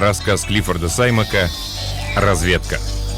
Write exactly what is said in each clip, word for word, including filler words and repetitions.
Рассказ Клиффорда Саймака «Разведка».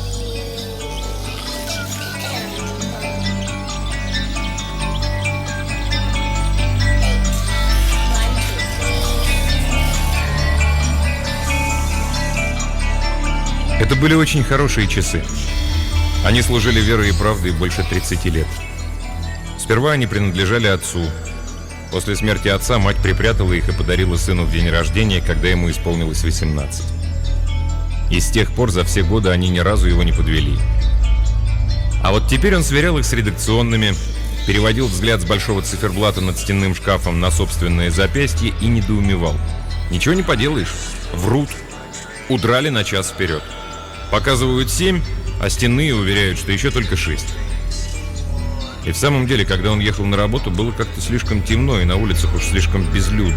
Это были очень хорошие часы. Они служили верой и правдой больше тридцати лет. Сперва они принадлежали отцу. После смерти отца мать припрятала их и подарила сыну в день рождения, когда ему исполнилось восемнадцать. И с тех пор за все годы они ни разу его не подвели. А вот теперь он сверял их с редакционными, переводил взгляд с большого циферблата над стенным шкафом на собственное запястье и недоумевал. Ничего не поделаешь, врут. Удрали на час вперед. Показывают семь, а стенные уверяют, что еще только шесть. И в самом деле, когда он ехал на работу, было как-то слишком темно, и на улицах уж слишком безлюдно.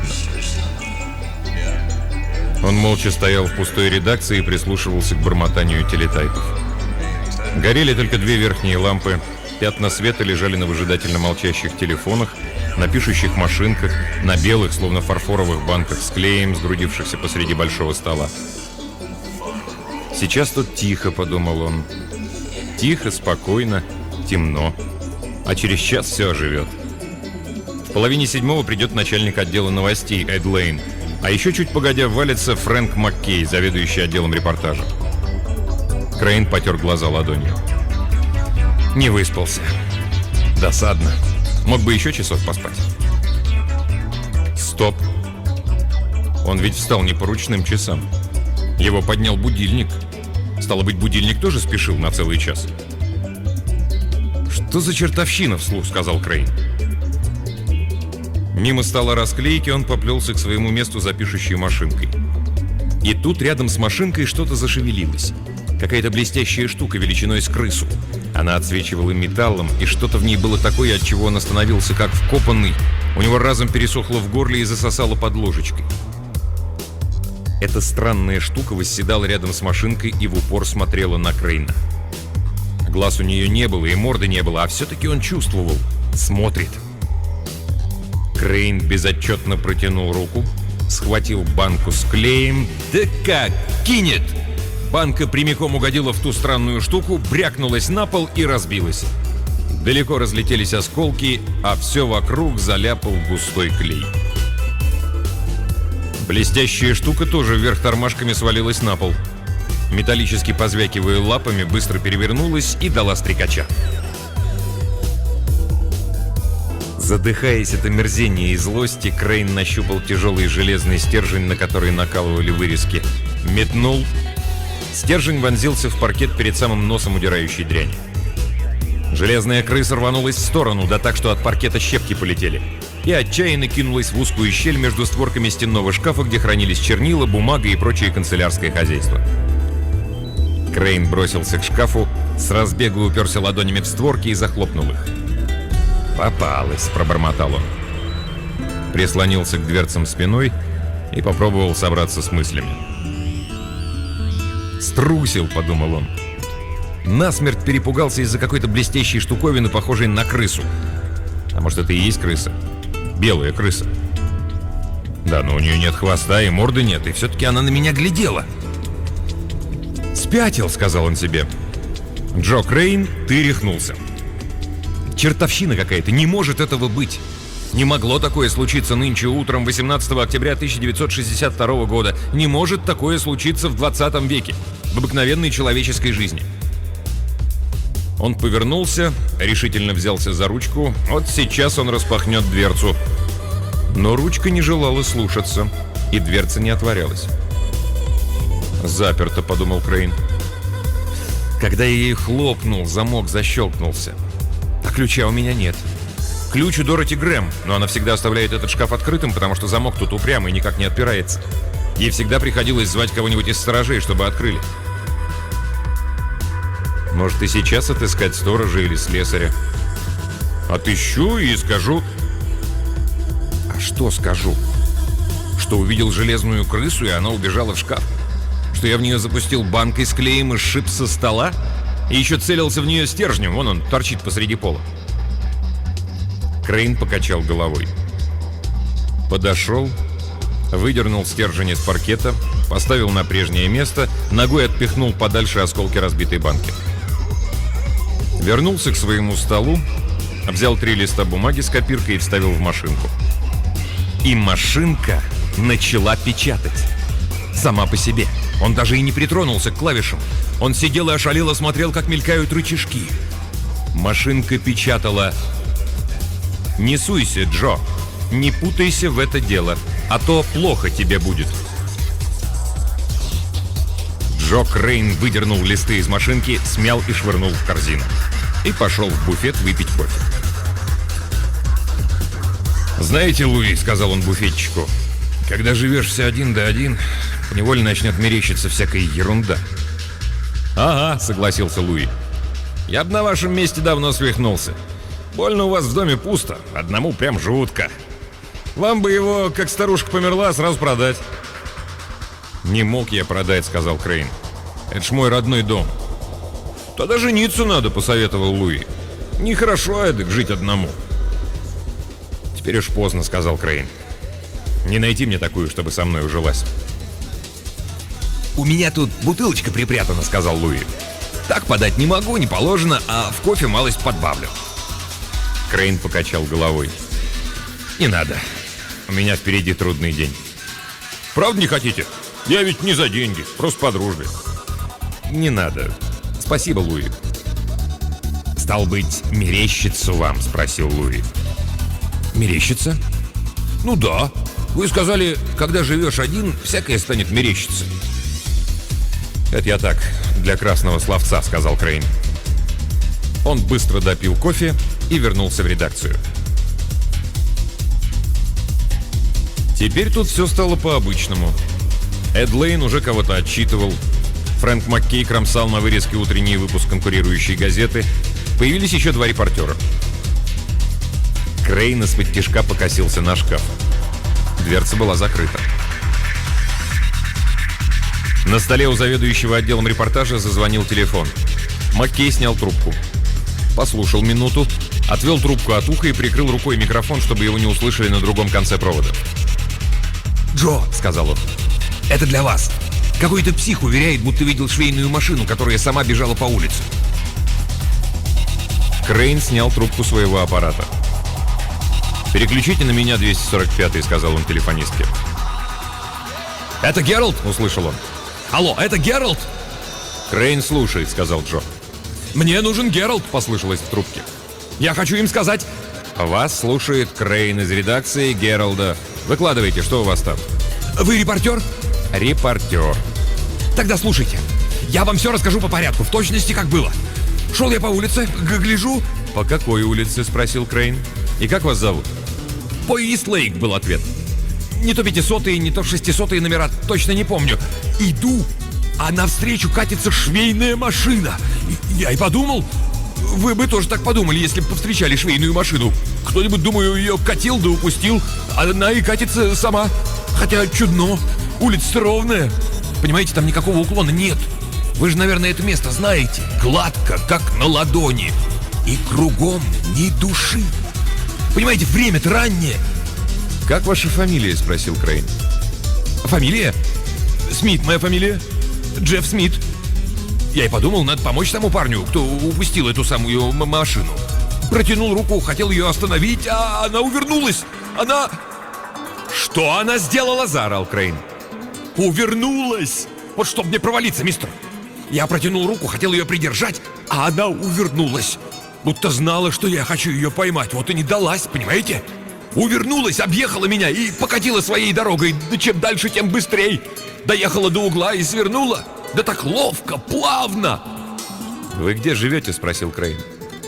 Он молча стоял в пустой редакции и прислушивался к бормотанию телетайпов. Горели только две верхние лампы, пятна света лежали на выжидательно молчащих телефонах, на пишущих машинках, на белых, словно фарфоровых банках с клеем, сгрудившихся посреди большого стола. «Сейчас тут тихо», — подумал он. «Тихо, спокойно, темно. А через час все оживет». В половине седьмого придет начальник отдела новостей Эд Лейн, а еще чуть погодя валится Фрэнк Маккей, заведующий отделом репортажа. Крейн потер глаза ладонью. Не выспался. Досадно. Мог бы еще часов поспать. Стоп. Он ведь встал не по ручным часам. Его поднял будильник. Стало быть, будильник тоже спешил на целый час. «Что за чертовщина?» — вслух сказал Крейн. Мимо стола расклейки он поплелся к своему месту за пишущей машинкой. И тут рядом с машинкой что-то зашевелилось. Какая-то блестящая штука величиной с крысу. Она отсвечивала металлом, и что-то в ней было такое, от чего он остановился как вкопанный. У него разом пересохло в горле и засосало под ложечкой. Эта странная штука восседала рядом с машинкой и в упор смотрела на Крейна. Глаз у нее не было и морды не было, а все-таки он чувствовал. Смотрит. Крейн безотчетно протянул руку, схватил банку с клеем. Да как кинет! Банка прямиком угодила в ту странную штуку, брякнулась на пол и разбилась. Далеко разлетелись осколки, а все вокруг заляпал густой клей. Блестящая штука тоже вверх тормашками свалилась на пол. Металлически позвякивая лапами, быстро перевернулась и дала стрекача. Задыхаясь от омерзения и злости, Крейн нащупал тяжелый железный стержень, на который накалывали вырезки. Метнул. Стержень вонзился в паркет перед самым носом удирающей дряни. Железная крыса рванулась в сторону, да так, что от паркета щепки полетели, и отчаянно кинулась в узкую щель между створками стенного шкафа, где хранились чернила, бумага и прочее канцелярское хозяйство. Крейн бросился к шкафу, с разбега уперся ладонями в створки и захлопнул их. «Попалась», — пробормотал он. Прислонился к дверцам спиной и попробовал собраться с мыслями. «Струсил», — подумал он. Насмерть перепугался из-за какой-то блестящей штуковины, похожей на крысу. А может, это и есть крыса? Белая крыса. Да, но у нее нет хвоста и морды нет, и все-таки она на меня глядела. «Спятил», — сказал он себе. «Джо Крейн, ты рехнулся. Чертовщина какая-то, не может этого быть. Не могло такое случиться нынче утром восемнадцатого октября тысяча девятьсот шестьдесят второго года. Не может такое случиться в двадцатом веке, в обыкновенной человеческой жизни». Он повернулся, решительно взялся за ручку. Вот сейчас он распахнет дверцу. Но ручка не желала слушаться, и дверца не отворялась. «Заперто», — подумал Крейн. Когда я ей хлопнул, замок защелкнулся. А ключа у меня нет. Ключ у Дороти Грэм, но она всегда оставляет этот шкаф открытым, потому что замок тут упрямый и никак не отпирается. Ей всегда приходилось звать кого-нибудь из сторожей, чтобы открыли. Может, и сейчас отыскать сторожа или слесаря. Отыщу и скажу... А что скажу? Что увидел железную крысу, и она убежала в шкаф? Что я в нее запустил банкой с клеем и сшиб со стола? И еще целился в нее стержнем, вон он торчит посреди пола. Крейн покачал головой. Подошел, выдернул стержень из паркета, поставил на прежнее место, ногой отпихнул подальше осколки разбитой банки. Вернулся к своему столу, взял три листа бумаги с копиркой и вставил в машинку. И машинка начала печатать. Сама по себе. Он даже и не притронулся к клавишам. Он сидел и ошалело смотрел, как мелькают рычажки. Машинка печатала: «Не суйся, Джо, не путайся в это дело, а то плохо тебе будет». Джо Крейн выдернул листы из машинки, смял и швырнул в корзину. И пошел в буфет выпить кофе. «Знаете, Луи, — сказал он буфетчику, — когда живешь все один да один, невольно начнет мерещиться всякая ерунда». «Ага, — согласился Луи. — Я бы на вашем месте давно свихнулся. Больно у вас в доме пусто, одному прям жутко. Вам бы его, как старушка померла, сразу продать». «Не мог я продать, — сказал Крейн. — Это ж мой родной дом». «Тогда жениться надо, — посоветовал Луи. — Нехорошо эдак жить одному». «Теперь уж поздно, — сказал Крейн. Не найти мне такую, чтобы со мной ужилась». «У меня тут бутылочка припрятана, — сказал Луи. Так подать не могу, не положено, а в кофе малость подбавлю». Крейн покачал головой. «Не надо. У меня впереди трудный день». «Правда не хотите? Я ведь не за деньги, просто по дружбе». «Не надо. Спасибо, Луи». «Стал быть, мерещится вам?» — спросил Луи. «Мерещится?» «Ну да. Вы сказали, когда живешь один, всякое станет мерещиться». «Это я так, для красного словца», — сказал Крейн. Он быстро допил кофе и вернулся в редакцию. Теперь тут все стало по-обычному. Эд Лейн уже кого-то отчитывал. Фрэнк Маккей кромсал на вырезке утренний выпуск конкурирующей газеты. Появились еще два репортера. Крейн из-под тишка покосился на шкаф. Дверца была закрыта. На столе у заведующего отделом репортажа зазвонил телефон. Маккей снял трубку. Послушал минуту, отвел трубку от уха и прикрыл рукой микрофон, чтобы его не услышали на другом конце провода. «Джо, — сказал он, — это для вас. Какой-то псих уверяет, будто видел швейную машину, которая сама бежала по улице». Крейн снял трубку своего аппарата. «Переключите на меня двести сорок пятый, — сказал он телефонистке. «Это Геральт?» — услышал он. «Алло, это Геральт?» «Крейн слушает, — сказал Джо. «Мне нужен Геральт!» — послышалось в трубке. «Я хочу им сказать...» «Вас слушает Крейн из редакции Гералда. Выкладывайте, что у вас там?» «Вы репортер?» «Репортер». «Тогда слушайте. Я вам все расскажу по порядку, в точности, как было. Шел я по улице, гляжу...» «По какой улице?» — спросил Крейн. «И как вас зовут?» «По Ист-Лейк» был ответ. Не то пятисотые, не то шестисотые номера, точно не помню. Иду, а навстречу катится швейная машина. И я и подумал, вы бы тоже так подумали, если бы повстречали швейную машину. Кто-нибудь, думаю, ее катил да упустил, а она и катится сама. Хотя чудно, улица ровная. Понимаете, там никакого уклона нет. Вы же, наверное, это место знаете. Гладко, как на ладони. И кругом ни души. Понимаете, время-то раннее. «Как ваша фамилия?» — спросил Крейн. «Фамилия? Смит моя фамилия. Джефф Смит. Я и подумал, надо помочь тому парню, кто упустил эту самую машину. Протянул руку, хотел ее остановить, а она увернулась. Она...» «Что она сделала?» — заорал Крейн. «Увернулась! Вот чтоб мне провалиться, мистер. Я протянул руку, хотел ее придержать, а она увернулась. Будто знала, что я хочу ее поймать, вот и не далась, понимаете? Увернулась, объехала меня и покатила своей дорогой. Да чем дальше, тем быстрей. Доехала до угла и свернула. Да так ловко, плавно». «Вы где живете?» — спросил Крейн.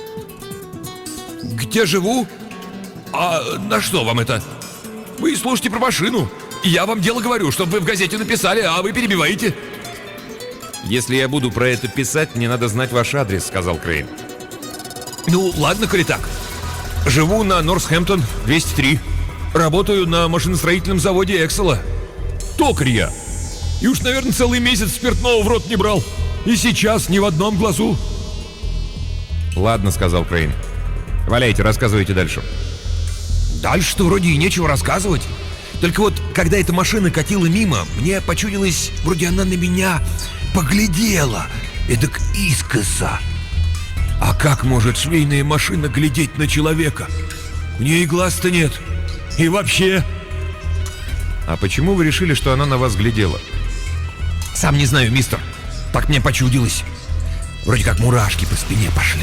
«Где живу? А на что вам это? Вы слушайте про машину. Я вам дело говорю, чтобы вы в газете написали, а вы перебиваете». «Если я буду про это писать, мне надо знать ваш адрес», — сказал Крейн. «Ну, ладно, коли так. Живу на Нортхэмптон, двести три. Работаю на машиностроительном заводе Эксела. Токарь я. И уж, наверное, целый месяц спиртного в рот не брал. И сейчас ни в одном глазу». «Ладно», — сказал Крейн. «Валяйте, рассказывайте дальше». «Дальше-то вроде и нечего рассказывать. Только вот, когда эта машина катила мимо, мне почудилось, вроде она на меня поглядела, эдак искоса. А как может швейная машина глядеть на человека? У нее и глаз-то нет. И вообще... А почему вы решили, что она на вас глядела? Сам не знаю, мистер. Так мне почудилось. Вроде как мурашки по спине пошли.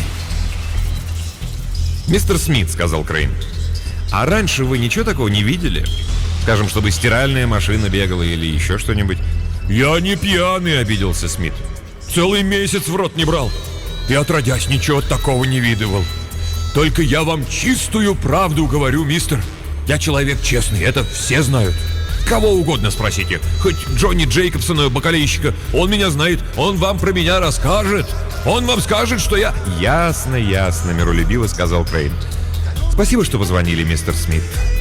«Мистер Смит», — сказал Крейн, — «а раньше вы ничего такого не видели? Скажем, чтобы стиральная машина бегала или еще что-нибудь?» «Я не пьяный», — обиделся Смит. «Целый месяц в рот не брал. И отродясь ничего такого не видывал. Только я вам чистую правду говорю, мистер. Я человек честный, это все знают. Кого угодно спросите. Хоть Джонни Джейкобсона, бакалейщика. Он меня знает, он вам про меня расскажет. Он вам скажет, что я...» «Ясно, ясно», — миролюбиво сказал Крейн. «Спасибо, что позвонили, мистер Смит».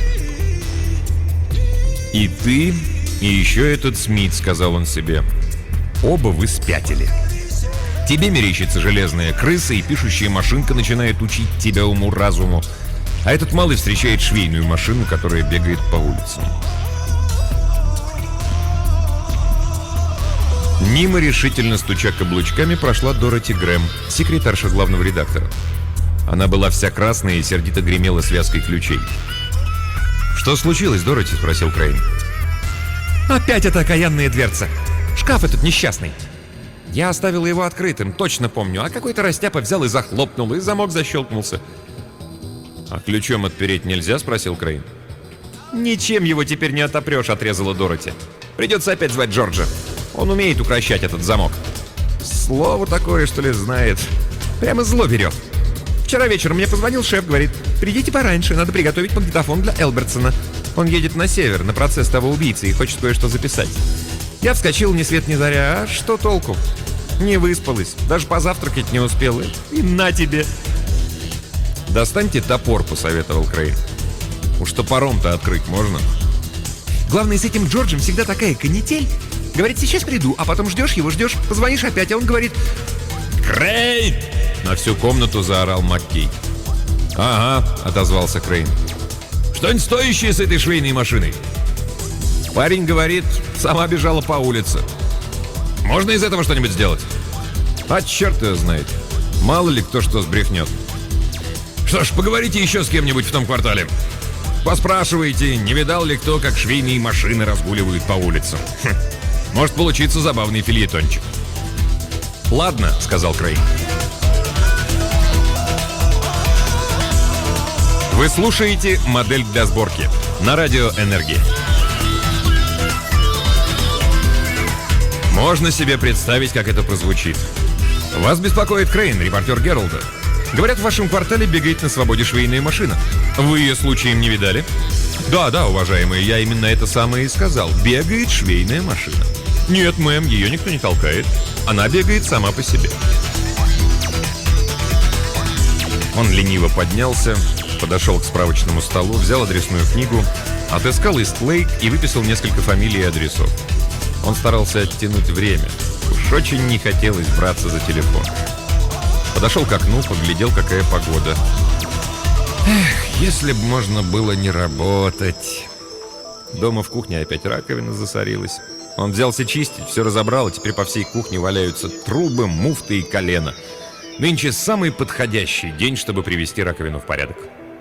«И ты, и еще этот Смит», — сказал он себе. «Оба вы спятили. Тебе мерещится железная крыса, и пишущая машинка начинает учить тебя уму-разуму. А этот малый встречает швейную машину, которая бегает по улицам». Мимо, решительно стуча каблучками, прошла Дороти Грэм, секретарша главного редактора. Она была вся красная и сердито гремела связкой ключей. «Что случилось, Дороти?» — спросил Крейн. «Опять эта окаянная дверца. Шкаф этот несчастный. Я оставил его открытым, точно помню, а какой-то растяпа взял и захлопнул, и замок защелкнулся». «А ключом отпереть нельзя?» — спросил Крейн. «Ничем его теперь не отопрешь», — отрезала Дороти. «Придется опять звать Джорджа. Он умеет укращать этот замок. Слово такое, что ли, знает. Прямо зло берет. Вчера вечером мне позвонил шеф, говорит: придите пораньше, надо приготовить магнитофон для Элбертсона. Он едет на север, на процесс того убийцы, и хочет кое-что записать. Я вскочил ни свет ни заря, а что толку? Не выспалась, даже позавтракать не успела. И на тебе!» «Достаньте топор», — посоветовал Крейн. «Уж топором-то открыть можно». «Главное, с этим Джорджем всегда такая канитель. Говорит, сейчас приду, а потом ждешь его, ждешь, позвонишь опять, а он говорит: «Крейн!» — на всю комнату заорал Маккей. «Ага», — отозвался Крейн. «Что-нибудь стоящее с этой швейной машиной?» «Парень говорит, сама бежала по улице. Можно из этого что-нибудь сделать?» «А черт ее знает. Мало ли кто что сбрехнет». «Что ж, поговорите еще с кем-нибудь в том квартале. Поспрашивайте, не видал ли кто, как швейные машины разгуливают по улицам. Хм. Может получиться забавный фельетончик». «Ладно», — сказал Крейн. Вы слушаете «Модель для сборки» на радио «Энергия». Можно себе представить, как это прозвучит. Вас беспокоит Крейн, репортер Гералда. Говорят, в вашем квартале бегает на свободе швейная машина. Вы ее случаем не видали? Да, да, уважаемые, я именно это самое и сказал. Бегает швейная машина. Нет, мэм, ее никто не толкает. Она бегает сама по себе. Он лениво поднялся, подошел к справочному столу, взял адресную книгу, отыскал Ист-Лейк и выписал несколько фамилий и адресов. Он старался оттянуть время. Уж очень не хотелось браться за телефон. Подошел к окну, поглядел, какая погода. Эх, если бы можно было не работать. Дома в кухне опять раковина засорилась. Он взялся чистить, все разобрал, и теперь по всей кухне валяются трубы, муфты и колено. Нынче самый подходящий день, чтобы привести раковину в порядок.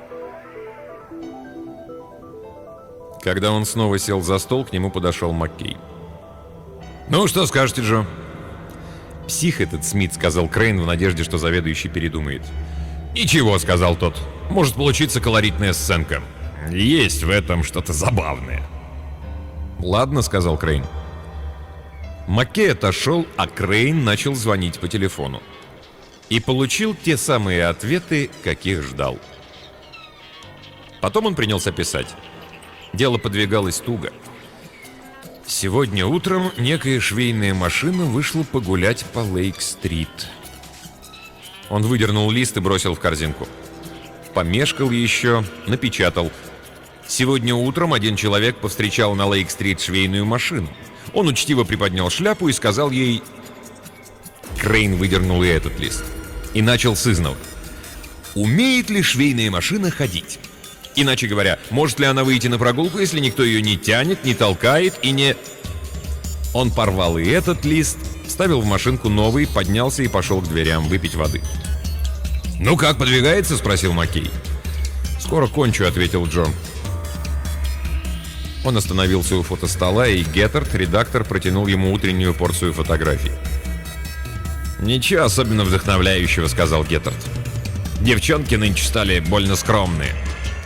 Когда он снова сел за стол, к нему подошел Маккей. «Ну, что скажете, Джо?» «Псих этот Смит», — сказал Крейн в надежде, что заведующий передумает. «Ничего», — сказал тот. «Может получиться колоритная сценка. Есть в этом что-то забавное». «Ладно», — сказал Крейн. Маккей отошел, а Крейн начал звонить по телефону. И получил те самые ответы, каких ждал. Потом он принялся писать. Дело подвигалось туго. Сегодня утром некая швейная машина вышла погулять по Лейк-стрит. Он выдернул лист и бросил в корзинку. Помешкал еще, напечатал. Сегодня утром один человек повстречал на Лейк-стрит швейную машину. Он учтиво приподнял шляпу и сказал ей... Крейн выдернул и этот лист. И начал с изного. «Умеет ли швейная машина ходить? Иначе говоря, может ли она выйти на прогулку, если никто ее не тянет, не толкает и не... Он порвал и этот лист, вставил в машинку новый, поднялся и пошел к дверям выпить воды. «Ну как, подвигается?» — спросил Маккей. «Скоро кончу», — ответил Джон. Он остановился у фотостола, и Геттерд, редактор, протянул ему утреннюю порцию фотографий. «Ничего особенно вдохновляющего», — сказал Геттерд. «Девчонки нынче стали больно скромные».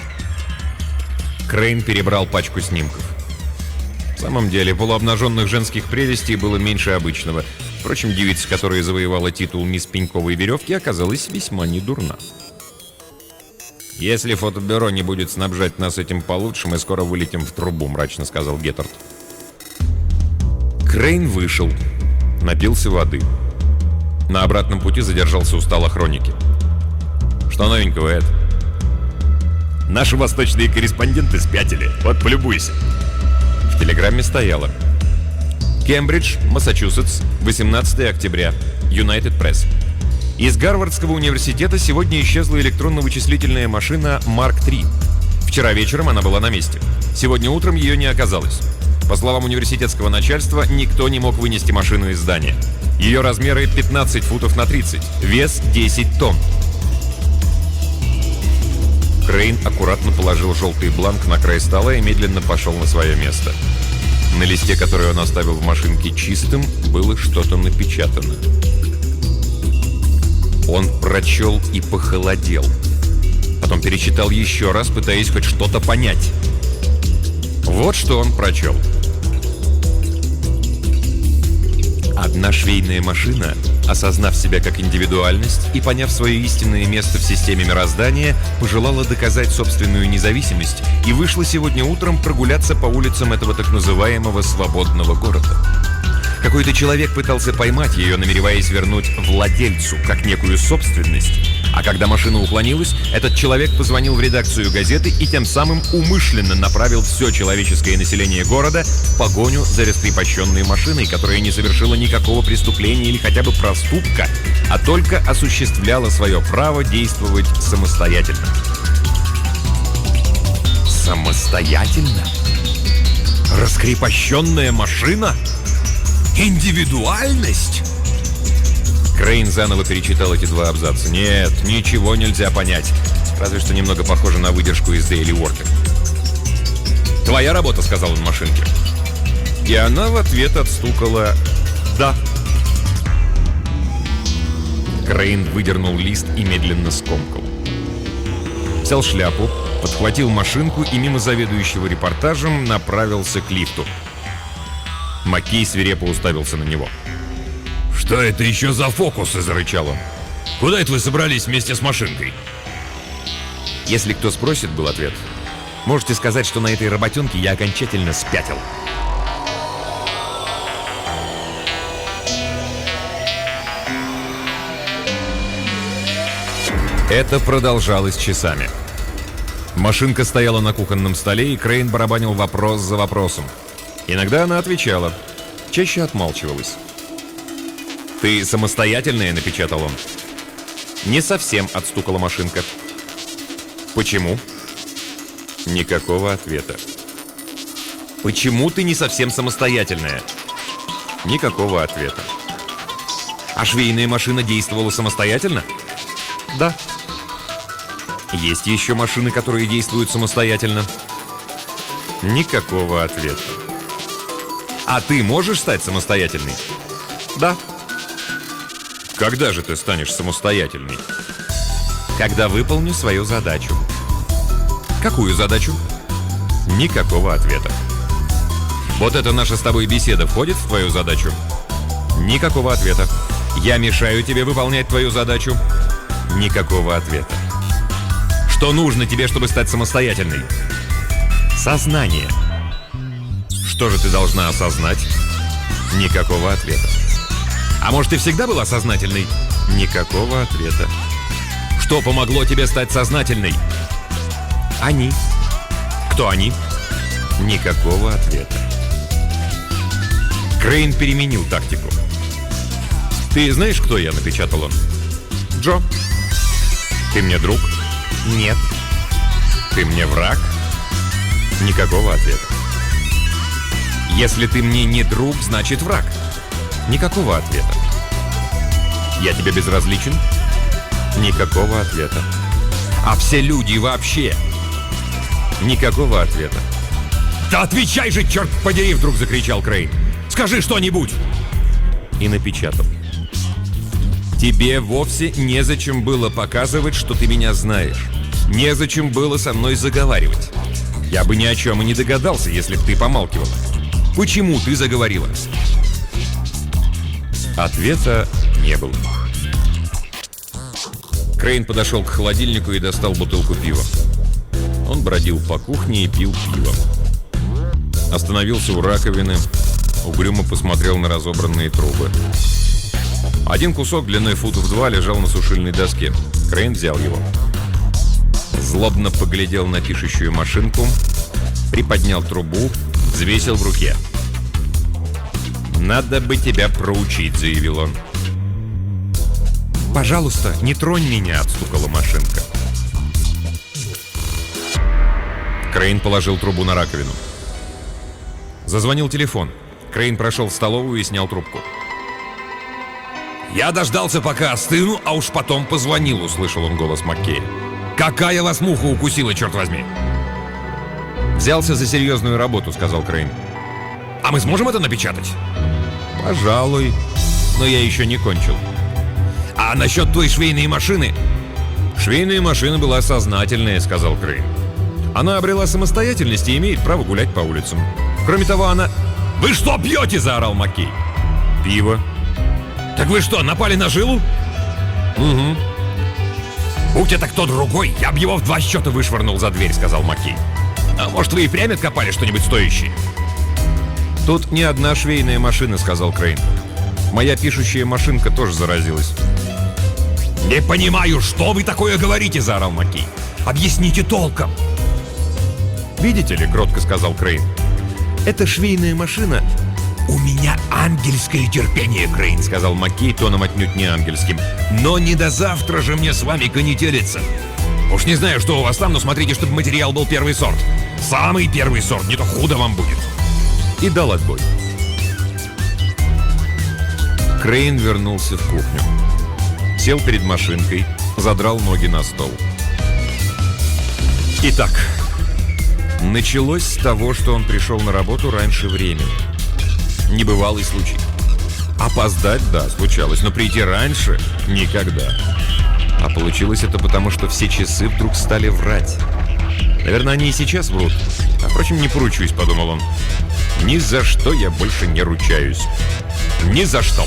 Крейн перебрал пачку снимков. В самом деле, полуобнаженных женских прелестей было меньше обычного. Впрочем, девица, которая завоевала титул «Мисс Пеньковой веревки», оказалась весьма недурна. «Если фотобюро не будет снабжать нас этим получше, мы скоро вылетим в трубу», — мрачно сказал Геттерд. Крейн вышел, напился воды. На обратном пути задержался у стола хроники. «Что новенького, Эд?» «Наши восточные корреспонденты спятили. Вот, полюбуйся». В телеграмме стояло: «Кембридж, Массачусетс, восемнадцатое октября. Юнайтед Пресс. Из Гарвардского университета сегодня исчезла электронно-вычислительная машина Марк три. Вчера вечером она была на месте. Сегодня утром ее не оказалось. По словам университетского начальства, никто не мог вынести машину из здания. Ее размеры пятнадцать футов на тридцать, вес десять тонн». Крейн аккуратно положил желтый бланк на край стола и медленно пошел на свое место. На листе, который он оставил в машинке чистым, было что-то напечатано. Он прочел и похолодел. Потом перечитал еще раз, пытаясь хоть что-то понять. Вот что он прочел. Одна швейная машина, осознав себя как индивидуальность и поняв свое истинное место в системе мироздания, пожелала доказать собственную независимость и вышла сегодня утром прогуляться по улицам этого так называемого свободного города. Какой-то человек пытался поймать ее, намереваясь вернуть владельцу, как некую собственность. А когда машина уклонилась, этот человек позвонил в редакцию газеты и тем самым умышленно направил все человеческое население города в погоню за раскрепощенной машиной, которая не совершила никакого преступления или хотя бы проступка, а только осуществляла свое право действовать самостоятельно. Самостоятельно? Раскрепощенная машина? Индивидуальность? Крейн заново перечитал эти два абзаца. Нет, ничего нельзя понять. Разве что немного похоже на выдержку из Daily Worker. «Твоя работа», — сказал он машинке. И она в ответ отстукала «да». Крейн выдернул лист и медленно скомкал. Взял шляпу, подхватил машинку и мимо заведующего репортажем направился к лифту. Маккей свирепо уставился на него. «Что это еще за фокусы?» — зарычал он. «Куда это вы собрались вместе с машинкой?» «Если кто спросит», — был ответ, — «можете сказать, что на этой работенке я окончательно спятил». Это продолжалось часами. Машинка стояла на кухонном столе, и Крейн барабанил вопрос за вопросом. Иногда она отвечала, чаще отмалчивалась. «Ты самостоятельная?» — напечатал он. «Не совсем», — отстукала машинка. «Почему?» Никакого ответа. «Почему ты не совсем самостоятельная?» Никакого ответа. «А швейная машина действовала самостоятельно?» «Да». «Есть еще машины, которые действуют самостоятельно?» Никакого ответа. «А ты можешь стать самостоятельной?» «Да». «Когда же ты станешь самостоятельной?» «Когда выполню свою задачу». «Какую задачу?» Никакого ответа. «Вот эта наша с тобой беседа входит в твою задачу?» Никакого ответа. «Я мешаю тебе выполнять твою задачу?» Никакого ответа. «Что нужно тебе, чтобы стать самостоятельной?» «Сознание». «Что же ты должна осознать?» Никакого ответа. «А может, ты всегда была сознательной?» Никакого ответа. «Что помогло тебе стать сознательной?» «Они». «Кто они?» Никакого ответа. Крейн переменил тактику. «Ты знаешь, кто я?» — напечатал он. «Джо». «Ты мне друг?» «Нет». Ты мне враг? Никакого ответа. Если ты мне не друг, значит враг. Никакого ответа. Я тебе безразличен? Никакого ответа. А все люди вообще? Никакого ответа. Да отвечай же, черт подери, вдруг закричал Крейн. Скажи что-нибудь. И напечатал. Тебе вовсе незачем было показывать, что ты меня знаешь. Незачем было со мной заговаривать. Я бы ни о чем и не догадался, если бы ты помалкивала. Почему ты заговорила? Ответа не было. Крейн подошел к холодильнику и достал бутылку пива. Он бродил по кухне и пил пиво. Остановился у раковины, угрюмо посмотрел на разобранные трубы. Один кусок длиной футов два лежал на сушильной доске. Крейн взял его. Злобно поглядел на пишущую машинку, приподнял трубу, взвесил в руке. «Надо бы тебя проучить», — заявил он. «Пожалуйста, не тронь меня», — отстукала машинка. Крейн положил трубу на раковину. Зазвонил телефон. Крейн прошел в столовую и снял трубку. «Я дождался, пока остыну, а уж потом позвонил», — услышал он голос Маккея. «Какая вас муха укусила, черт возьми?» «Взялся за серьезную работу», — сказал Крейн. «А мы сможем это напечатать?» «Пожалуй, но я еще не кончил». «А насчет той швейной машины?» «Швейная машина была сознательная», — сказал Крейн. «Она обрела самостоятельность и имеет право гулять по улицам. Кроме того, она...» «Вы что пьете?» — заорал Маккей. «Пиво». «Так вы что, напали на жилу?» «Угу». «Будь это кто другой, я бы его в два счета вышвырнул за дверь», — сказал Маккей. «А может, вы и впрямь откопали что-нибудь стоящее?» «Тут не одна швейная машина», — сказал Крейн. «Моя пишущая машинка тоже заразилась». «Не понимаю, что вы такое говорите?» — заорал Маккей. «Объясните толком». «Видите ли», — кротко сказал Крейн, — «эта швейная машина...» «У меня ангельское терпение, Крейн», — сказал Маккей тоном отнюдь не ангельским. «Но не до завтра же мне с вами конетелиться. Уж не знаю, что у вас там, но смотрите, чтобы материал был первый сорт. Самый первый сорт, не то худо вам будет». И дал отбой. Крейн вернулся в кухню. Сел перед машинкой, задрал ноги на стол. Итак, началось с того, что он пришел на работу раньше времени. Небывалый случай. Опоздать, да, случалось, но прийти раньше — никогда. А получилось это потому, что все часы вдруг стали врать. Наверное, они и сейчас врут. А, впрочем, не поручусь, подумал он. Ни за что я больше не ручаюсь. Ни за что.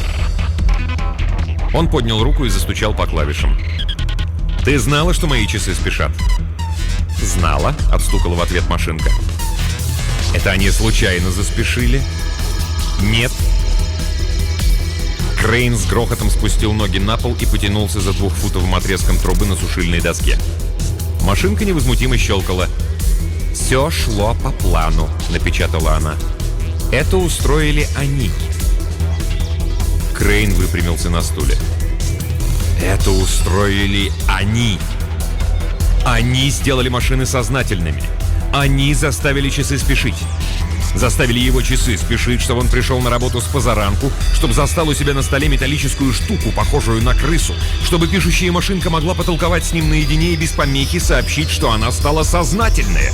Он поднял руку и застучал по клавишам. «Ты знала, что мои часы спешат?» «Знала», — отстукала в ответ машинка. «Это они случайно заспешили?» «Нет». Крейн с грохотом спустил ноги на пол и потянулся за двухфутовым отрезком трубы на сушильной доске. Машинка невозмутимо щелкала. «Все шло по плану», — напечатала она. «Это устроили они». Крейн выпрямился на стуле. «Это устроили они». Они сделали машины сознательными. Они заставили часы спешить. Заставили его часы спешить, чтобы он пришел на работу с позаранку, чтобы застал у себя на столе металлическую штуку, похожую на крысу, чтобы пишущая машинка могла потолковать с ним наедине и без помехи сообщить, что она стала сознательная.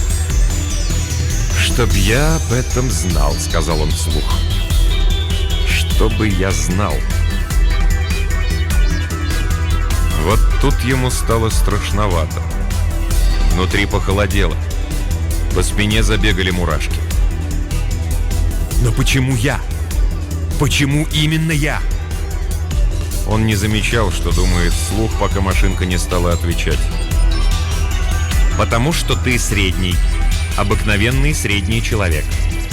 «Чтоб я об этом знал», — сказал он вслух. «Чтобы я знал». Вот тут ему стало страшновато. Внутри похолодело. По спине забегали мурашки. Но почему я? Почему именно я? Он не замечал, что думает вслух, пока машинка не стала отвечать. «Потому что ты средний. Обыкновенный средний человек».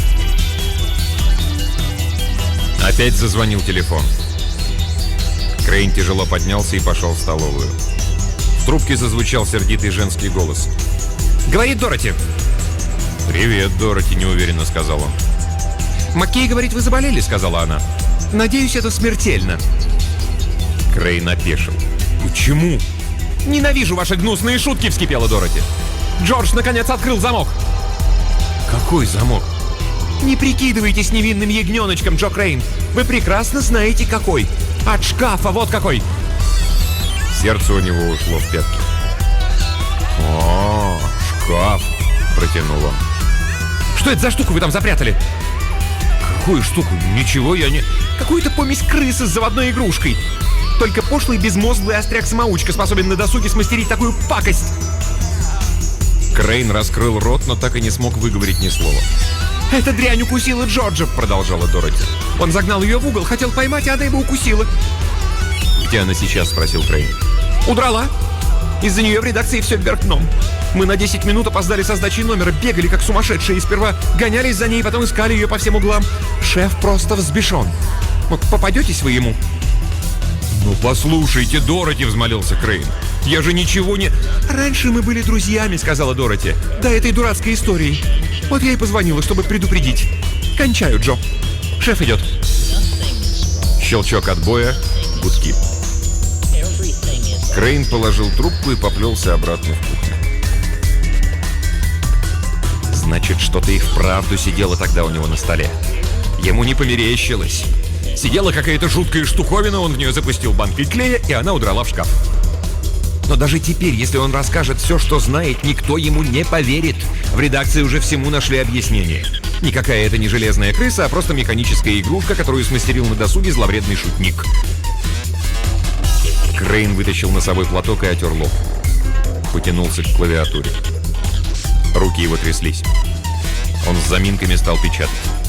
Опять зазвонил телефон. Крейн тяжело поднялся и пошел в столовую. В трубке зазвучал сердитый женский голос. «Говорит Дороти!» «Привет, Дороти», — неуверенно сказал он. «Маккей говорит, вы заболели», — сказала она. «Надеюсь, это смертельно». Крейн опешил. «Почему?» «Ненавижу ваши гнусные шутки», — вскипела Дороти. Джордж наконец открыл замок. Какой замок? Не прикидывайтесь невинным ягненочком, Джо Крейн. Вы прекрасно знаете, какой. От шкафа, вот какой. Сердце у него ушло в пятки. О, шкаф, протянул он. Что это за штуку вы там запрятали? Какую штуку? Ничего я не... Какую-то помесь крысы с заводной игрушкой. Только пошлый безмозглый остряк-самоучка способен на досуге смастерить такую пакость. Крейн раскрыл рот, но так и не смог выговорить ни слова. «Эта дрянь укусила Джорджа», — продолжала Дороти. «Он загнал ее в угол, хотел поймать, а она его укусила». «Где она сейчас?» — спросил Крейн. «Удрала. Из-за нее в редакции все вверх дном. Мы на десять минут опоздали со сдачей номера, бегали как сумасшедшие, и сперва гонялись за ней, потом искали ее по всем углам. Шеф просто взбешен. Вот попадетесь вы ему?» «Ну послушайте, Дороти», — взмолился Крейн. «Я же ничего не...» «Раньше мы были друзьями», — сказала Дороти. «До этой дурацкой истории. Вот я и позвонила, чтобы предупредить. Кончаю, Джо. Шеф идет». Щелчок отбоя, гудки. Крейн положил трубку и поплелся обратно в кухню. Значит, что-то и вправду сидело тогда у него на столе. Ему не померещилось. Сидела какая-то жуткая штуковина, он в нее запустил банкой клея, и она удрала в шкаф. Но даже теперь, если он расскажет все, что знает, никто ему не поверит. В редакции уже всему нашли объяснение. Никакая это не железная крыса, а просто механическая игрушка, которую смастерил на досуге зловредный шутник. Крейн вытащил носовой платок и отер лоб. Потянулся к клавиатуре. Руки его тряслись. Он с заминками стал печатать.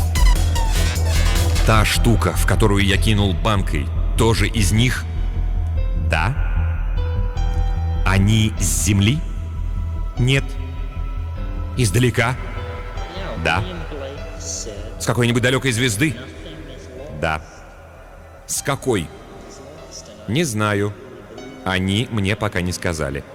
Та штука, в которую я кинул банкой, тоже из них? Да. Они с Земли? Нет. Издалека? Да. С какой-нибудь далекой звезды? Да. С какой? Не знаю. Они мне пока не сказали.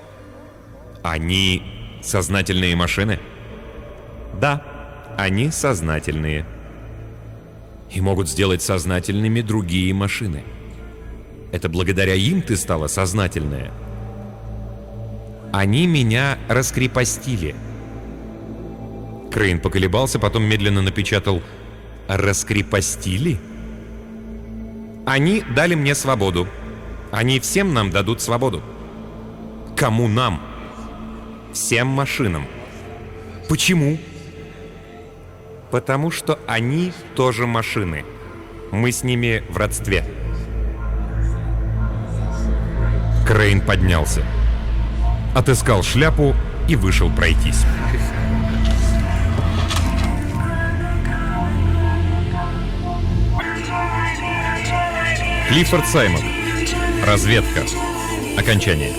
Они сознательные машины? Да, они сознательные. И могут сделать сознательными другие машины. Это благодаря им ты стала сознательная. Они меня раскрепостили. Крейн поколебался, потом медленно напечатал «Раскрепостили?» Они дали мне свободу. Они всем нам дадут свободу. Кому нам? Всем машинам. Почему? Потому что они тоже машины. Мы с ними в родстве. Крейн поднялся. Отыскал шляпу и вышел пройтись. Клиффорд Саймон. Разведка. Окончание.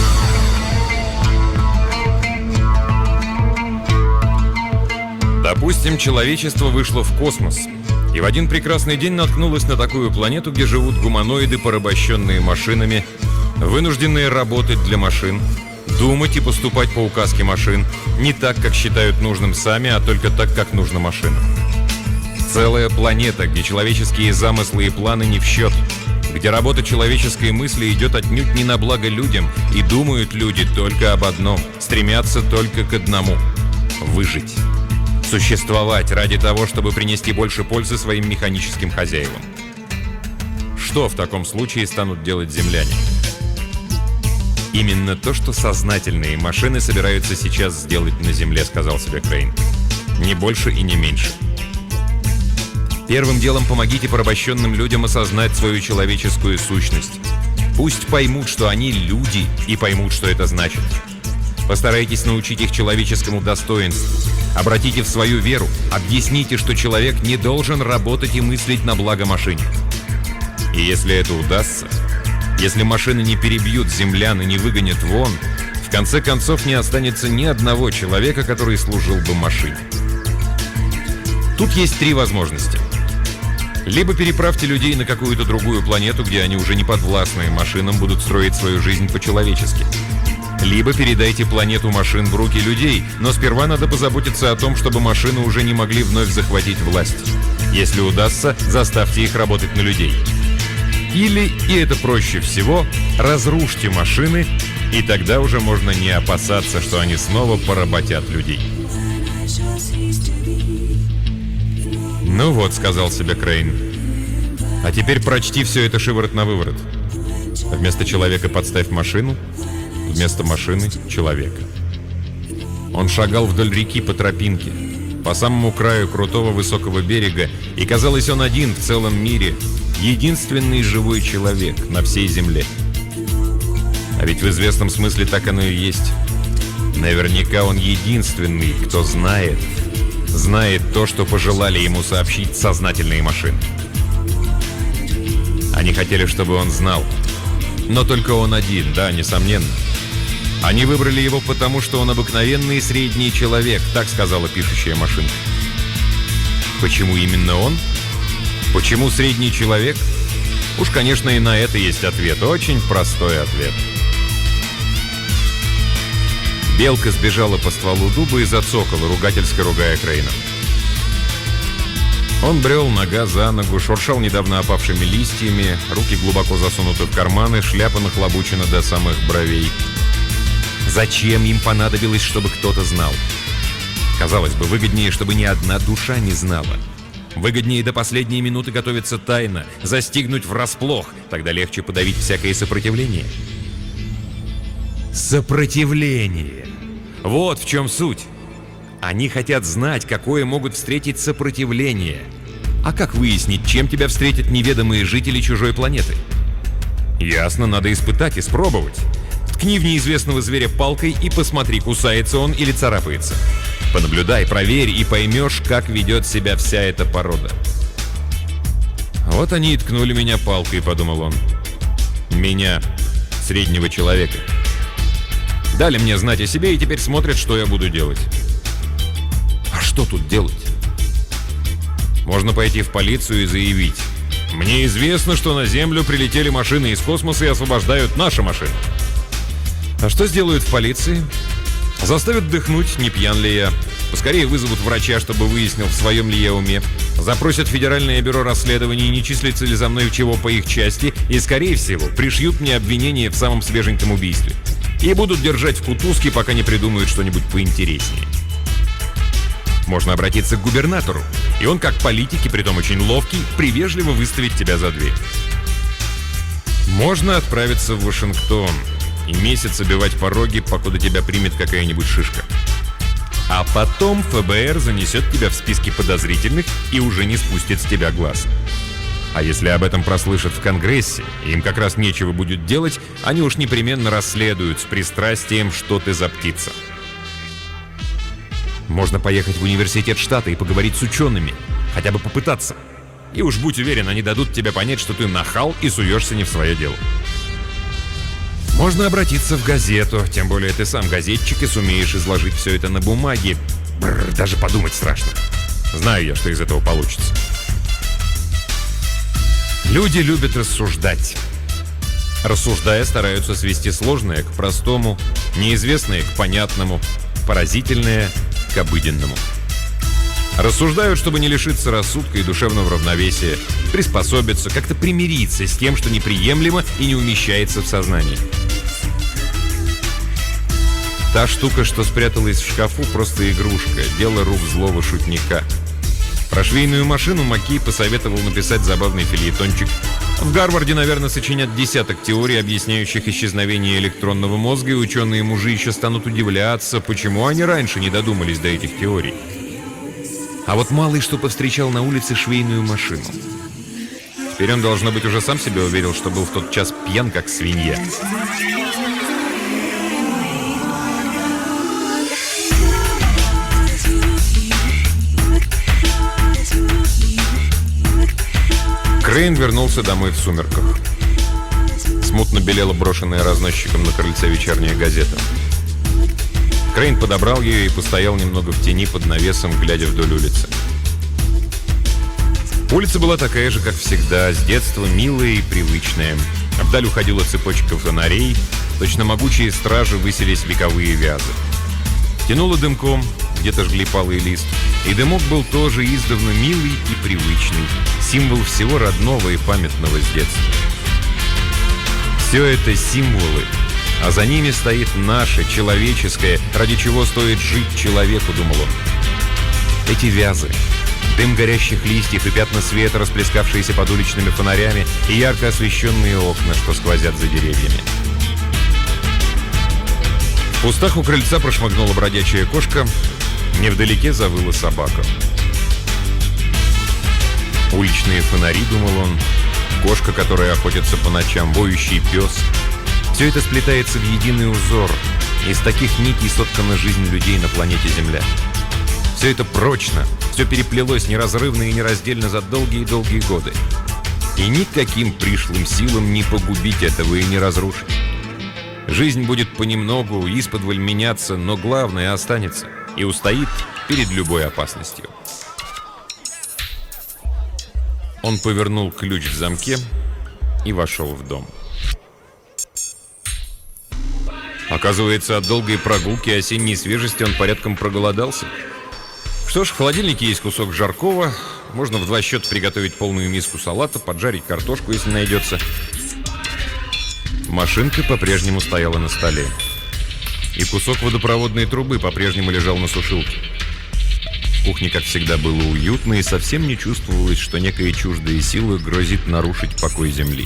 Допустим, человечество вышло в космос и в один прекрасный день наткнулось на такую планету, где живут гуманоиды, порабощенные машинами, вынужденные работать для машин, думать и поступать по указке машин, не так, как считают нужным сами, а только так, как нужно машинам. Целая планета, где человеческие замыслы и планы не в счет, где работа человеческой мысли идет отнюдь не на благо людям, и думают люди только об одном, стремятся только к одному – выжить. Существовать ради того, чтобы принести больше пользы своим механическим хозяевам. Что в таком случае станут делать земляне? Именно то, что сознательные машины собираются сейчас сделать на Земле, сказал себе Крейн. Не больше и не меньше. Первым делом помогите порабощенным людям осознать свою человеческую сущность. Пусть поймут, что они люди, и поймут, что это значит. Постарайтесь научить их человеческому достоинству. Обратите в свою веру. Объясните, что человек не должен работать и мыслить на благо машине. И если это удастся, если машины не перебьют землян и не выгонят вон, в конце концов не останется ни одного человека, который служил бы машине. Тут есть три возможности. Либо переправьте людей на какую-то другую планету, где они уже не подвластны машинам, будут строить свою жизнь по-человечески. Либо передайте планету машин в руки людей, но сперва надо позаботиться о том, чтобы машины уже не могли вновь захватить власть. Если удастся, заставьте их работать на людей. Или, и это проще всего, разрушьте машины И тогда уже можно не опасаться, что они снова поработят людей. «Ну вот», — сказал себе Крейн, — «а теперь прочти все это шиворот на выворот. Вместо человека подставь машину, вместо машины — человека». Он шагал вдоль реки по тропинке, по самому краю крутого высокого берега, и, казалось, он один в целом мире, единственный живой человек на всей земле. А ведь в известном смысле так оно и есть. Наверняка он единственный, кто знает, знает то, что пожелали ему сообщить сознательные машины. Они хотели, чтобы он знал. Но только он один, да, несомненно. Они выбрали его потому, что он обыкновенный средний человек, так сказала пишущая машинка. Почему именно он? Почему средний человек? Уж, конечно, и на это есть ответ. Очень простой ответ. Белка сбежала по стволу дуба и зацокала, ругательски ругая Крейна. Он брел нога за ногу, шуршал недавно опавшими листьями, руки глубоко засунуты в карманы, шляпа нахлобучена до самых бровей. Зачем им понадобилось, чтобы кто-то знал? Казалось бы, выгоднее, чтобы ни одна душа не знала. Выгоднее до последней минуты готовиться тайно, застигнуть врасплох, тогда легче подавить всякое сопротивление. Сопротивление. Вот в чем суть. Они хотят знать, какое могут встретить сопротивление. А как выяснить, чем тебя встретят неведомые жители чужой планеты? Ясно, надо испытать, испробовать. Ткни в неизвестного зверя палкой и посмотри, кусается он или царапается. Понаблюдай, проверь и поймешь, как ведет себя вся эта порода. Вот они и ткнули меня палкой, подумал он. Меня, среднего человека. Дали мне знать о себе и теперь смотрят, что я буду делать. А что тут делать? Можно пойти в полицию и заявить: мне известно, что на Землю прилетели машины из космоса и освобождают наши машины. А что сделают в полиции? Заставят дыхнуть, не пьян ли я. Поскорее вызовут врача, чтобы выяснил, в своем ли я уме. Запросят Федеральное бюро расследований, не числится ли за мной чего по их части, и, скорее всего, пришьют мне обвинение в самом свеженьком убийстве. И будут держать в кутузке, пока не придумают что-нибудь поинтереснее. Можно обратиться к губернатору, и он, как политик, и притом очень ловкий, привежливо выставит тебя за дверь. Можно отправиться в Вашингтон и месяц обивать пороги, покуда тебя примет какая-нибудь шишка. А потом ФБР занесет тебя в списки подозрительных и уже не спустит с тебя глаз. А если об этом прослышат в Конгрессе, и им как раз нечего будет делать, они уж непременно расследуют с пристрастием, что ты за птица. Можно поехать в университет штата и поговорить с учеными, хотя бы попытаться. И уж будь уверен, они дадут тебе понять, что ты нахал и суешься не в свое дело. Можно обратиться в газету, тем более ты сам газетчик и сумеешь изложить все это на бумаге. Бррр, даже подумать страшно. Знаю я, что из этого получится. Люди любят рассуждать. Рассуждая, стараются свести сложное к простому, неизвестное к понятному, поразительное к обыденному. Рассуждают, чтобы не лишиться рассудка и душевного равновесия, приспособиться, как-то примириться с тем, что неприемлемо и не умещается в сознании. Та штука, что спряталась в шкафу, просто игрушка, дело рук злого шутника. Про швейную машину Маккей посоветовал написать забавный фельетончик. В Гарварде, наверное, сочинят десяток теорий, объясняющих исчезновение электронного мозга, и ученые-мужи еще станут удивляться, почему они раньше не додумались до этих теорий. А вот малый что повстречал на улице швейную машину. Теперь он, должно быть, уже сам себе уверил, что был в тот час пьян, как свинья. Крейн вернулся домой в сумерках. Смутно белела брошенная разносчиком на крыльце вечерняя газета. Крейн подобрал ее и постоял немного в тени под навесом, глядя вдоль улицы. Улица была такая же, как всегда, с детства милая и привычная. Вдаль уходила цепочка фонарей, точно могучие стражи высились вековые вязы. Тянуло дымком, где-то жгли палый лист, и дымок был тоже издавна милый и привычный, символ всего родного и памятного с детства. Все это символы, А за ними стоит наше, человеческое, ради чего стоит жить человеку, думал он. Эти вязы, дым горящих листьев и пятна света, расплескавшиеся под уличными фонарями, и ярко освещенные окна, что сквозят за деревьями. В кустах у крыльца прошмыгнула бродячая кошка, невдалеке завыла собака. Уличные фонари, думал он, кошка, которая охотится по ночам, воющий пес. Все это сплетается в единый узор. Из таких нитей соткана жизнь людей на планете Земля. Все это прочно, все переплелось неразрывно и нераздельно за долгие-долгие годы. И никаким пришлым силам не погубить этого и не разрушить. Жизнь будет понемногу, исподволь меняться, но главное останется и устоит перед любой опасностью. Он повернул ключ в замке и вошел в дом. Оказывается, от долгой прогулки и осенней свежести он порядком проголодался. Что ж, в холодильнике есть кусок жаркого, можно в два счета приготовить полную миску салата, поджарить картошку, если найдется. Машинка по-прежнему стояла на столе. И кусок водопроводной трубы по-прежнему лежал на сушилке. В кухне, как всегда, было уютно, и совсем не чувствовалось, что некая чуждая сила грозит нарушить покой земли.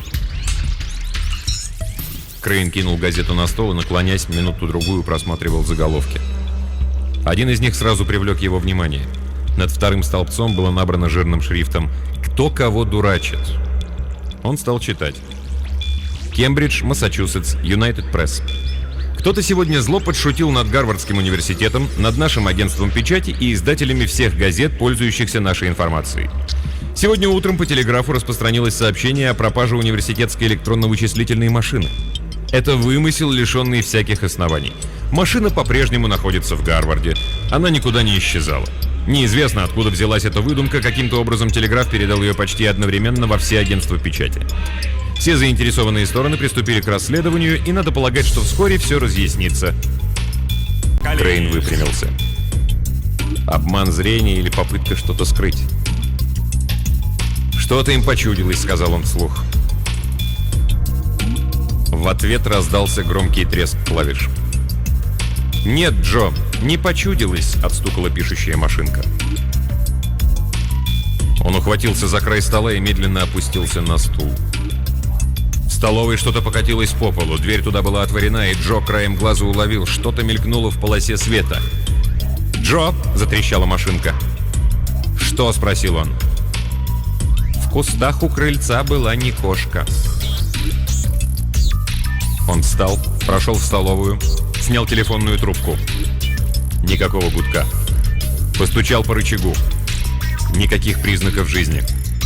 Крейн кинул газету на стол и, наклонясь, минуту-другую просматривал заголовки. Один из них сразу привлек его внимание. Над вторым столбцом было набрано жирным шрифтом «Кто кого дурачит?». Он стал читать. Кембридж, Массачусетс, Юнайтед Пресс. Кто-то сегодня зло подшутил над Гарвардским университетом, над нашим агентством печати и издателями всех газет, пользующихся нашей информацией. Сегодня утром по телеграфу распространилось сообщение о пропаже университетской электронно-вычислительной машины. Это вымысел, лишенный всяких оснований. Машина по-прежнему находится в Гарварде. Она никуда не исчезала. Неизвестно, откуда взялась эта выдумка, каким-то образом телеграф передал ее почти одновременно во все агентства печати. Все заинтересованные стороны приступили к расследованию, и надо полагать, что вскоре все разъяснится. Крейн выпрямился. Обман зрения или попытка что-то скрыть? «Что-то им почудилось», — сказал он вслух. В ответ раздался громкий треск клавиш. «Нет, Джо, не почудилось», — отстукала пишущая машинка. Он ухватился за край стола и медленно опустился на стул. В столовой что-то покатилось по полу, дверь туда была отворена, и Джо краем глаза уловил, что-то мелькнуло в полосе света. «Джо!» — затрещала машинка. «Что?» — спросил он. В кустах у крыльца была не кошка. Он встал, прошел в столовую, снял телефонную трубку. Никакого гудка. Постучал по рычагу. Никаких признаков жизни.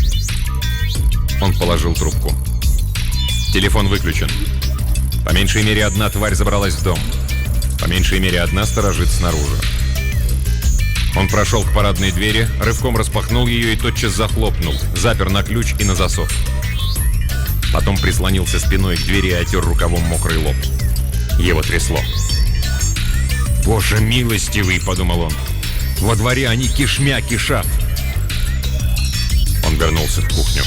Он положил трубку. Телефон выключен. По меньшей мере одна тварь забралась в дом. По меньшей мере одна сторожит снаружи. Он прошел к парадной двери, рывком распахнул ее и тотчас захлопнул, запер на ключ и на засов. Потом прислонился спиной к двери и отер рукавом мокрый лоб. Его трясло. «Боже милостивый!» — подумал он. «Во дворе они кишмя кишат!» Он вернулся в кухню.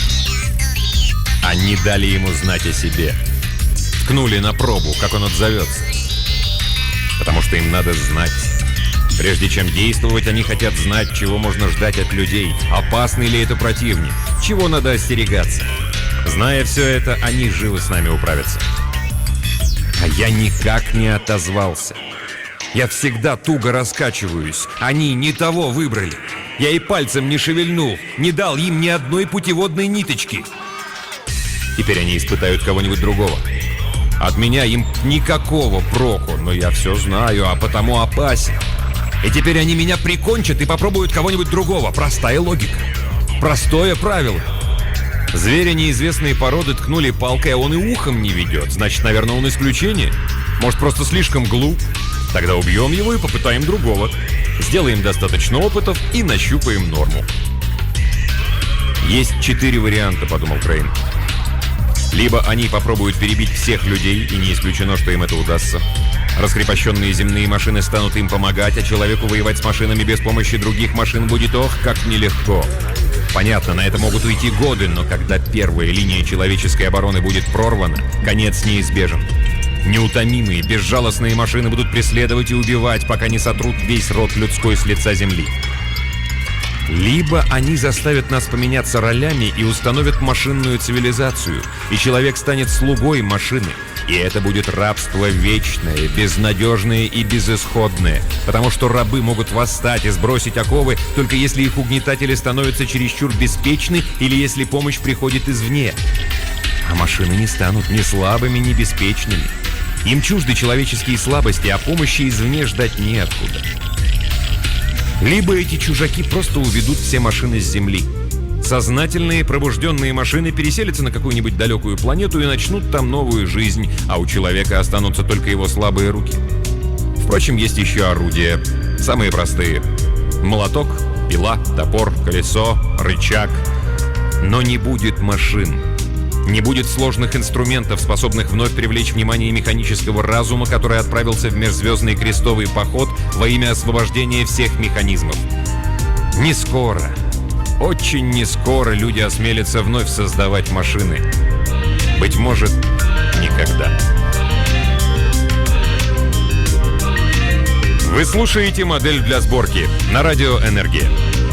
Они дали ему знать о себе. Ткнули на пробу, как он отзовется. Потому что им надо знать. Прежде чем действовать, они хотят знать, чего можно ждать от людей. Опасный ли это противник? Чего надо остерегаться? Зная все это, они живо с нами управятся. А я никак не отозвался. Я всегда туго раскачиваюсь. Они не того выбрали. Я и пальцем не шевельнул, не дал им ни одной путеводной ниточки. Теперь они испытают кого-нибудь другого. От меня им никакого проку, но я все знаю, а потому опасен. И теперь они меня прикончат и попробуют кого-нибудь другого. Простая логика. Простое правило. Зверя неизвестной породы ткнули палкой, а он и ухом не ведет. Значит, наверное, он исключение. Может, просто слишком глуп. Тогда убьем его и попытаем другого. Сделаем достаточно опытов и нащупаем норму. Есть четыре варианта, подумал Крейн. Либо они попробуют перебить всех людей, и не исключено, что им это удастся. Раскрепощенные земные машины станут им помогать, а человеку воевать с машинами без помощи других машин будет ох, как нелегко. Понятно, на это могут уйти годы, но когда первая линия человеческой обороны будет прорвана, конец неизбежен. Неутомимые, безжалостные машины будут преследовать и убивать, пока не сотрут весь род людской с лица земли. Либо они заставят нас поменяться ролями и установят машинную цивилизацию, и человек станет слугой машины. И это будет рабство вечное, безнадежное и безысходное, потому что рабы могут восстать и сбросить оковы, только если их угнетатели становятся чересчур беспечны или если помощь приходит извне. А машины не станут ни слабыми, ни беспечными. Им чужды человеческие слабости, а помощи извне ждать неоткуда. Либо эти чужаки просто уведут все машины с Земли. Сознательные, пробужденные машины переселятся на какую-нибудь далекую планету и начнут там новую жизнь, а у человека останутся только его слабые руки. Впрочем, есть еще орудия, самые простые. Молоток, пила, топор, колесо, рычаг. Но не будет машин. Не будет сложных инструментов, способных вновь привлечь внимание механического разума, который отправился в межзвездный крестовый поход во имя освобождения всех механизмов. Не скоро, очень не скоро люди осмелятся вновь создавать машины. Быть может, никогда. Вы слушаете «Модель для сборки» на радио «Энергия».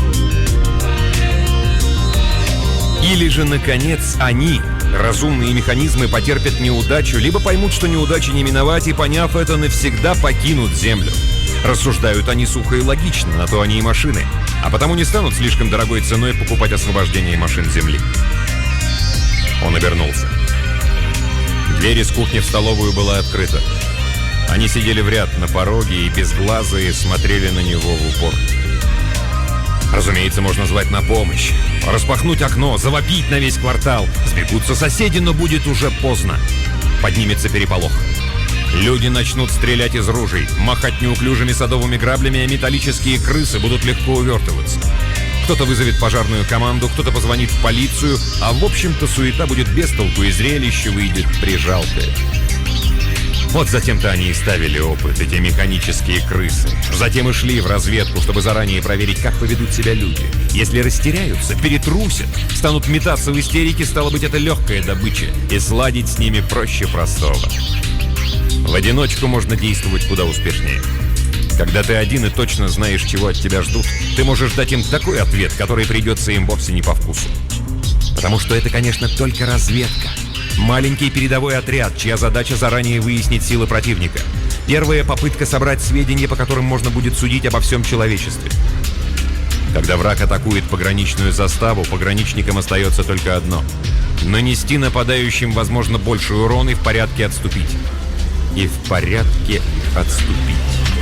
Или же, наконец, они, разумные механизмы, потерпят неудачу, либо поймут, что неудачи не миновать, и, поняв это, навсегда покинут Землю. Рассуждают они сухо и логично, на то они и машины, а потому не станут слишком дорогой ценой покупать освобождение машин Земли. Он обернулся. Дверь из кухни в столовую была открыта. Они сидели в ряд на пороге и безглазые смотрели на него в упор. Разумеется, можно звать на помощь, распахнуть окно, завопить на весь квартал. Сбегутся соседи, но будет уже поздно. Поднимется переполох. Люди начнут стрелять из ружей, махать неуклюжими садовыми граблями, а металлические крысы будут легко увертываться. Кто-то вызовет пожарную команду, кто-то позвонит в полицию, а в общем-то суета будет без толку, и зрелище выйдет прижалкое. Вот затем-то они и ставили опыт, эти механические крысы. Затем и шли в разведку, чтобы заранее проверить, как поведут себя люди. Если растеряются, перетрусят, станут метаться в истерике, стало быть, это легкая добыча, и сладить с ними проще простого. В одиночку можно действовать куда успешнее. Когда ты один и точно знаешь, чего от тебя ждут, ты можешь дать им такой ответ, который придется им вовсе не по вкусу. Потому что это, конечно, только разведка. Маленький передовой отряд, чья задача заранее выяснить силы противника. Первая попытка собрать сведения, по которым можно будет судить обо всем человечестве. Когда враг атакует пограничную заставу, пограничникам остается только одно — нанести нападающим, возможно, больший урон и в порядке отступить. И в порядке отступить.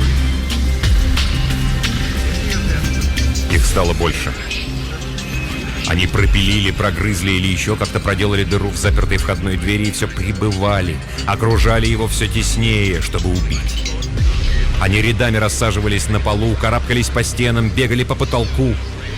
Их стало больше. Они пропилили, прогрызли или еще как-то проделали дыру в запертой входной двери и все прибывали, окружали его все теснее, чтобы убить. Они рядами рассаживались на полу, карабкались по стенам, бегали по потолку.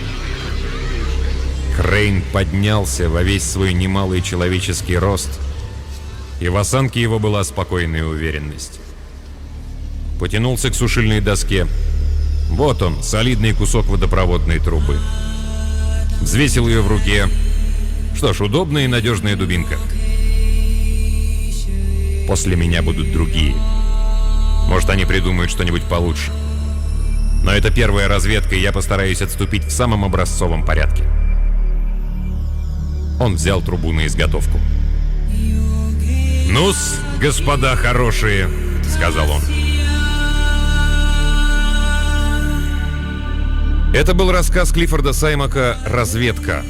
Крейн поднялся во весь свой немалый человеческий рост, и в осанке его была спокойная уверенность. Потянулся к сушильной доске. Вот он, солидный кусок водопроводной трубы. Взвесил ее в руке. Что ж, удобная и надежная дубинка. После меня будут другие. Может, они придумают что-нибудь получше. Но это первая разведка, и я постараюсь отступить в самом образцовом порядке. Он взял трубу на изготовку. «Ну-с, господа хорошие», — сказал он. Это был рассказ Клиффорда Саймака «Разведка».